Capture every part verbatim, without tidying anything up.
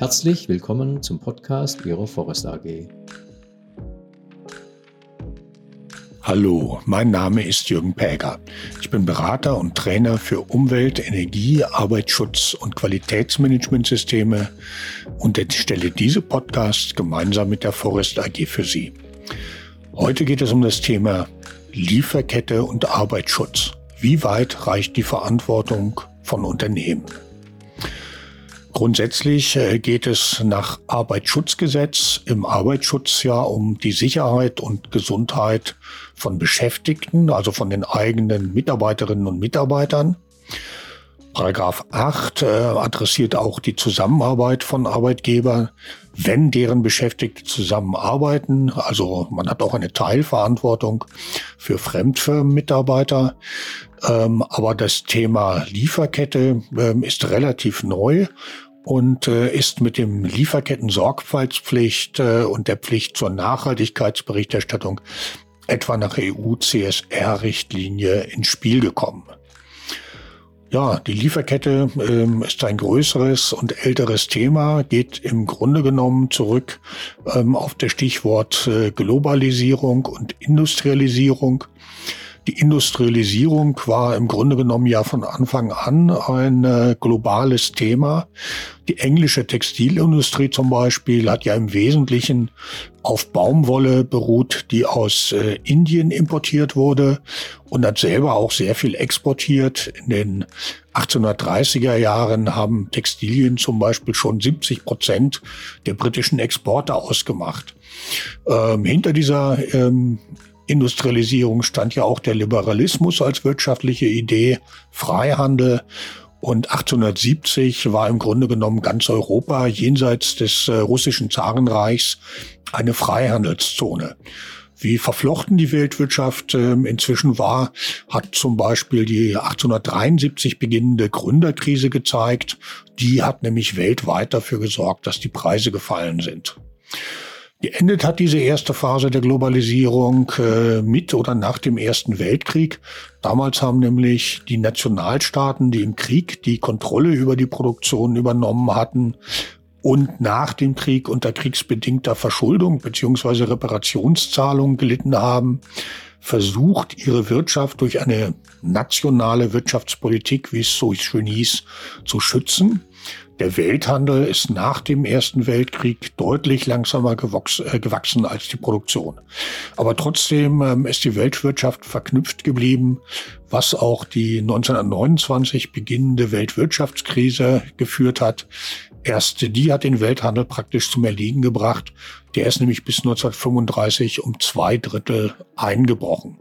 Herzlich willkommen zum Podcast Ihrer Forest A G. Hallo, mein Name ist Jürgen Päger. Ich bin Berater und Trainer für Umwelt-, Energie-, Arbeitsschutz- und Qualitätsmanagementsysteme und erstelle diese Podcasts gemeinsam mit der Forest A G für Sie. Heute geht es um das Thema Lieferkette und Arbeitsschutz. Wie weit reicht die Verantwortung von Unternehmen? Grundsätzlich geht es nach Arbeitsschutzgesetz im Arbeitsschutz ja um die Sicherheit und Gesundheit von Beschäftigten, also von den eigenen Mitarbeiterinnen und Mitarbeitern. Paragraph acht äh, adressiert auch die Zusammenarbeit von Arbeitgebern, wenn deren Beschäftigte zusammenarbeiten. Also man hat auch eine Teilverantwortung für Fremdfirmenmitarbeiter. Ähm, aber das Thema Lieferkette ähm, ist relativ neu und äh, ist mit dem Lieferketten-Sorgfaltspflicht äh, und der Pflicht zur Nachhaltigkeitsberichterstattung etwa nach E U-C S R-Richtlinie ins Spiel gekommen. Ja, die Lieferkette ähm, ist ein größeres und älteres Thema, geht im Grunde genommen zurück ähm, auf das Stichwort äh, Globalisierung und Industrialisierung. Die Industrialisierung war im Grunde genommen ja von Anfang an ein äh, globales Thema. Die englische Textilindustrie zum Beispiel hat ja im Wesentlichen auf Baumwolle beruht, die aus äh, Indien importiert wurde und hat selber auch sehr viel exportiert. In den achtzehnhundertdreißiger Jahren haben Textilien zum Beispiel schon siebzig Prozent der britischen Exporte ausgemacht. Ähm, hinter dieser ähm, Industrialisierung stand ja auch der Liberalismus als wirtschaftliche Idee, Freihandel. Und achtzehnhundertsiebzig war im Grunde genommen ganz Europa jenseits des äh, russischen Zarenreichs eine Freihandelszone. Wie verflochten die Weltwirtschaft äh, inzwischen war, hat zum Beispiel die achtzehnhundertdreiundsiebzig beginnende Gründerkrise gezeigt. Die hat nämlich weltweit dafür gesorgt, dass die Preise gefallen sind. Geendet hat diese erste Phase der Globalisierung äh, mit oder nach dem Ersten Weltkrieg. Damals haben nämlich die Nationalstaaten, die im Krieg die Kontrolle über die Produktion übernommen hatten und nach dem Krieg unter kriegsbedingter Verschuldung bzw. Reparationszahlungen gelitten haben, versucht, ihre Wirtschaft durch eine nationale Wirtschaftspolitik, wie es so schön hieß, zu schützen. Der Welthandel ist nach dem Ersten Weltkrieg deutlich langsamer gewachsen, äh, gewachsen als die Produktion. Aber trotzdem ähm, ist die Weltwirtschaft verknüpft geblieben, was auch die neunzehnhundertneunundzwanzig beginnende Weltwirtschaftskrise geführt hat. Erst die hat den Welthandel praktisch zum Erliegen gebracht. Der ist nämlich bis neunzehnhundertfünfunddreißig um zwei Drittel eingebrochen.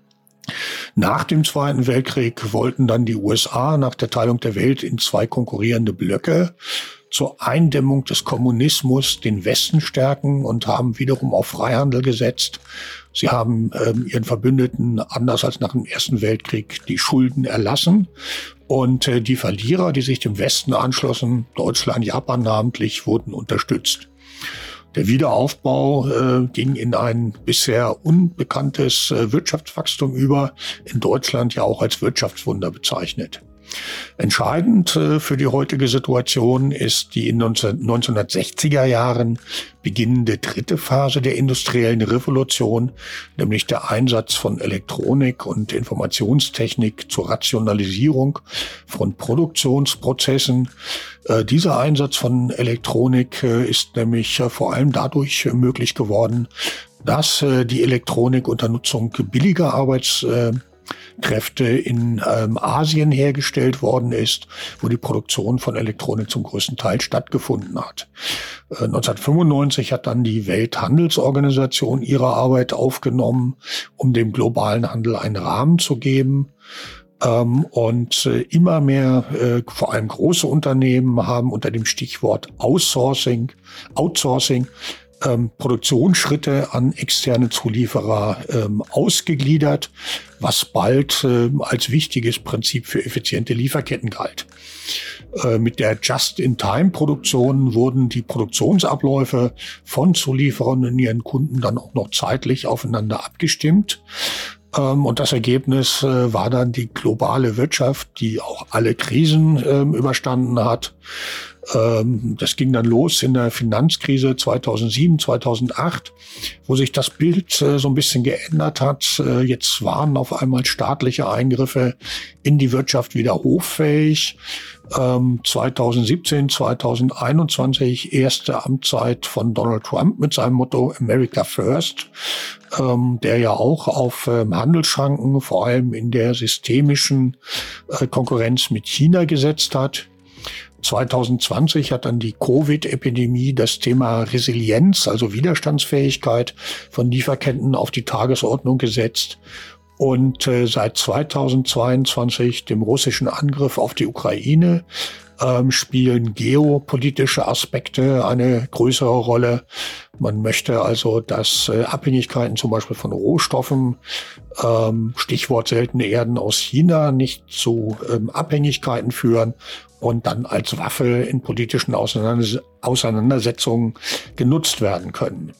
Nach dem Zweiten Weltkrieg wollten dann die U S A nach der Teilung der Welt in zwei konkurrierende Blöcke zur Eindämmung des Kommunismus den Westen stärken und haben wiederum auf Freihandel gesetzt. Sie haben ähm, ihren Verbündeten, anders als nach dem Ersten Weltkrieg, die Schulden erlassen. Und äh, die Verlierer, die sich dem Westen anschlossen, Deutschland, Japan namentlich, wurden unterstützt. Der Wiederaufbau äh, ging in ein bisher unbekanntes äh, Wirtschaftswachstum über, in Deutschland ja auch als Wirtschaftswunder bezeichnet. Entscheidend äh, für die heutige Situation ist die in neunzehnhundertsechziger Jahren beginnende dritte Phase der industriellen Revolution, nämlich der Einsatz von Elektronik und Informationstechnik zur Rationalisierung von Produktionsprozessen. Äh, dieser Einsatz von Elektronik äh, ist nämlich äh, vor allem dadurch äh, möglich geworden, dass äh, die Elektronik unter Nutzung billiger Arbeits äh, Kräfte in ähm, Asien hergestellt worden ist, wo die Produktion von Elektronik zum größten Teil stattgefunden hat. Äh, neunzehnhundertfünfundneunzig hat dann die Welthandelsorganisation ihre Arbeit aufgenommen, um dem globalen Handel einen Rahmen zu geben. Ähm, und äh, immer mehr, äh, vor allem große Unternehmen, haben unter dem Stichwort Outsourcing, Outsourcing Ähm, Produktionsschritte an externe Zulieferer ähm, ausgegliedert, was bald ähm, als wichtiges Prinzip für effiziente Lieferketten galt. Äh, mit der Just-in-Time-Produktion wurden die Produktionsabläufe von Zulieferern und ihren Kunden dann auch noch zeitlich aufeinander abgestimmt. Ähm, und das Ergebnis äh, war dann die globale Wirtschaft, die auch alle Krisen ähm, überstanden hat. Ähm, das ging dann los in der Finanzkrise zweitausendsieben, zweitausendacht, wo sich das Bild äh, so ein bisschen geändert hat. Äh, jetzt waren auf einmal staatliche Eingriffe in die Wirtschaft wieder hoffähig. Ähm, zweitausendsiebzehn, zweitausendeinundzwanzig, erste Amtszeit von Donald Trump mit seinem Motto America First, ähm, der ja auch auf ähm, Handelsschranken, vor allem in der systemischen äh, Konkurrenz mit China gesetzt hat. zweitausendzwanzig hat dann die Covid-Epidemie das Thema Resilienz, also Widerstandsfähigkeit von Lieferketten auf die Tagesordnung gesetzt. Und äh, seit zweitausendzweiundzwanzig, dem russischen Angriff auf die Ukraine, ähm, spielen geopolitische Aspekte eine größere Rolle. Man möchte also, dass äh, Abhängigkeiten zum Beispiel von Rohstoffen, ähm, Stichwort seltene Erden aus China, nicht zu ähm, Abhängigkeiten führen und dann als Waffe in politischen Auseinanders- Auseinandersetzungen genutzt werden können.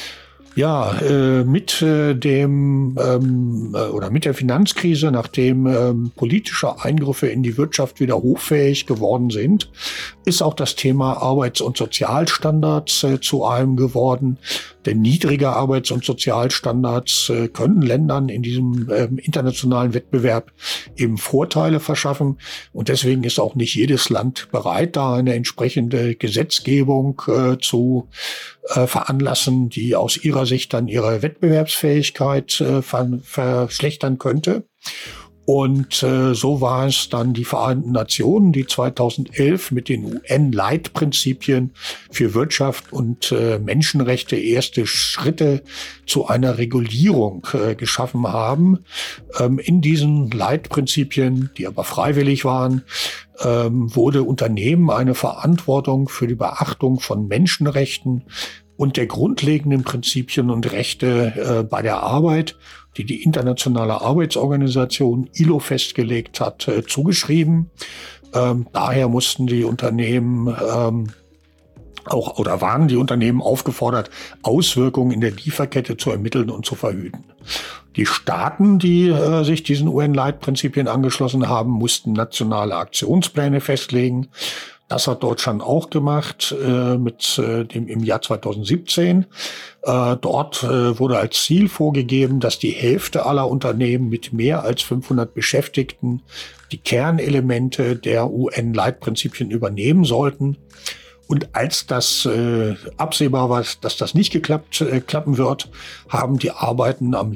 Ja, äh, mit äh, dem ähm, äh, oder mit der Finanzkrise, nachdem ähm, politische Eingriffe in die Wirtschaft wieder hoffähig geworden sind, ist auch das Thema Arbeits- und Sozialstandards äh, zu einem geworden. Denn niedrige Arbeits- und Sozialstandards äh, können Ländern in diesem äh, internationalen Wettbewerb eben Vorteile verschaffen. Und deswegen ist auch nicht jedes Land bereit, da eine entsprechende Gesetzgebung äh, zu äh, veranlassen, die aus ihrer Sicht dann ihre Wettbewerbsfähigkeit äh, ver- verschlechtern könnte. Und äh, so war es dann die Vereinten Nationen, die zweitausendelf mit den U N-Leitprinzipien für Wirtschaft und äh, Menschenrechte erste Schritte zu einer Regulierung äh, geschaffen haben. Ähm, in diesen Leitprinzipien, die aber freiwillig waren, ähm, wurde Unternehmen eine Verantwortung für die Beachtung von Menschenrechten und der grundlegenden Prinzipien und Rechte äh, bei der Arbeit, die die Internationale Arbeitsorganisation I L O festgelegt hat, äh, zugeschrieben. Ähm, daher mussten die Unternehmen ähm, auch oder waren die Unternehmen aufgefordert, Auswirkungen in der Lieferkette zu ermitteln und zu verhüten. Die Staaten, die äh, sich diesen U N-Leitprinzipien angeschlossen haben, mussten nationale Aktionspläne festlegen. Das hat Deutschland auch gemacht äh, mit äh, dem im Jahr zweitausendsiebzehn. Äh, dort äh, wurde als Ziel vorgegeben, dass die Hälfte aller Unternehmen mit mehr als fünfhundert Beschäftigten die Kernelemente der U N-Leitprinzipien übernehmen sollten. Und als das äh, absehbar war, dass das nicht geklappt äh, klappen wird, haben die Arbeiten am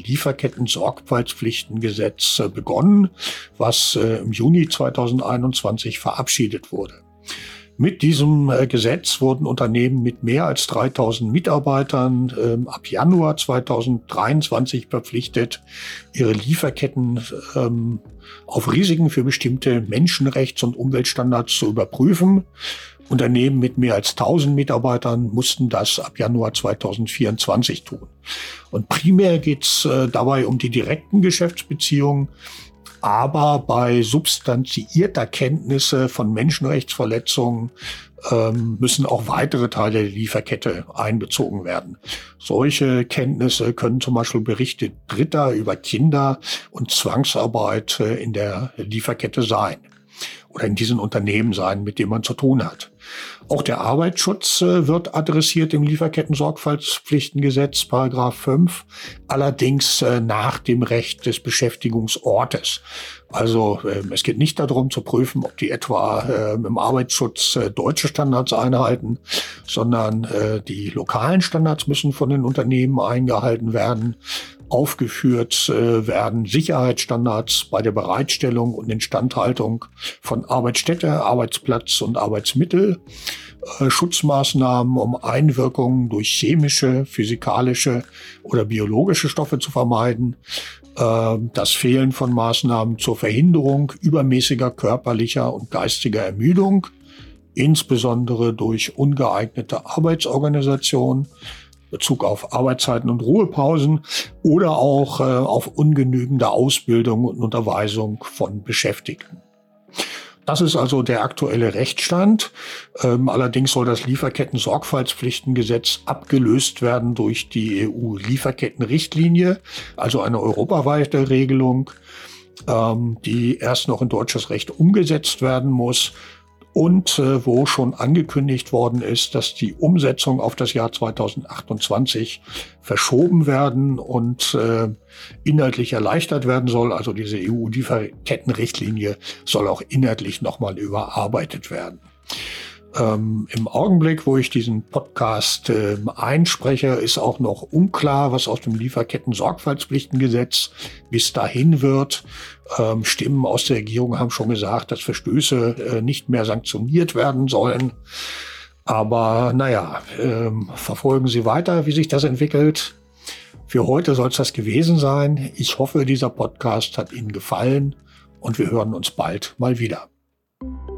Lieferketten-Sorgfaltspflichtengesetz äh, begonnen, was äh, im Juni zweitausendeinundzwanzig verabschiedet wurde. Mit diesem äh, Gesetz wurden Unternehmen mit mehr als dreitausend Mitarbeitern ähm, ab Januar zweitausenddreiundzwanzig verpflichtet, ihre Lieferketten ähm, auf Risiken für bestimmte Menschenrechts- und Umweltstandards zu überprüfen. Unternehmen mit mehr als tausend Mitarbeitern mussten das ab Januar zweitausendvierundzwanzig tun. Und primär geht es äh, dabei um die direkten Geschäftsbeziehungen. Aber bei substanziierter Kenntnisse von Menschenrechtsverletzungen ähm, müssen auch weitere Teile der Lieferkette einbezogen werden. Solche Kenntnisse können zum Beispiel Berichte Dritter über Kinder und Zwangsarbeit äh, in der Lieferkette sein oder in diesen Unternehmen sein, mit denen man zu tun hat. Auch der Arbeitsschutz äh, wird adressiert im Lieferketten-Sorgfaltspflichtengesetz, Paragraph fünf, allerdings äh, nach dem Recht des Beschäftigungsortes. Also äh, es geht nicht darum zu prüfen, ob die etwa äh, im Arbeitsschutz äh, deutsche Standards einhalten, sondern äh, die lokalen Standards müssen von den Unternehmen eingehalten werden. Aufgeführt äh, werden Sicherheitsstandards bei der Bereitstellung und Instandhaltung von Arbeitsstätte, Arbeitsplatz und Arbeitsmittel, äh, Schutzmaßnahmen, um Einwirkungen durch chemische, physikalische oder biologische Stoffe zu vermeiden, äh, das Fehlen von Maßnahmen zur Verhinderung übermäßiger körperlicher und geistiger Ermüdung, insbesondere durch ungeeignete Arbeitsorganisation, Bezug auf Arbeitszeiten und Ruhepausen oder auch äh, auf ungenügende Ausbildung und Unterweisung von Beschäftigten. Das ist also der aktuelle Rechtsstand. Ähm, allerdings soll das Lieferketten-Sorgfaltspflichtengesetz abgelöst werden durch die E U-Lieferkettenrichtlinie, also eine europaweite Regelung, ähm, die erst noch in deutsches Recht umgesetzt werden muss. und äh, wo schon angekündigt worden ist, dass die Umsetzung auf das Jahr zweitausendachtundzwanzig verschoben werden und äh, inhaltlich erleichtert werden soll. Also diese E U-Lieferkettenrichtlinie soll auch inhaltlich nochmal überarbeitet werden. Ähm, Im Augenblick, wo ich diesen Podcast äh, einspreche, ist auch noch unklar, was aus dem Lieferketten-Sorgfaltspflichtengesetz bis dahin wird. Ähm, Stimmen aus der Regierung haben schon gesagt, dass Verstöße äh, nicht mehr sanktioniert werden sollen. Aber naja, ähm, verfolgen Sie weiter, wie sich das entwickelt. Für heute soll es das gewesen sein. Ich hoffe, dieser Podcast hat Ihnen gefallen und wir hören uns bald mal wieder.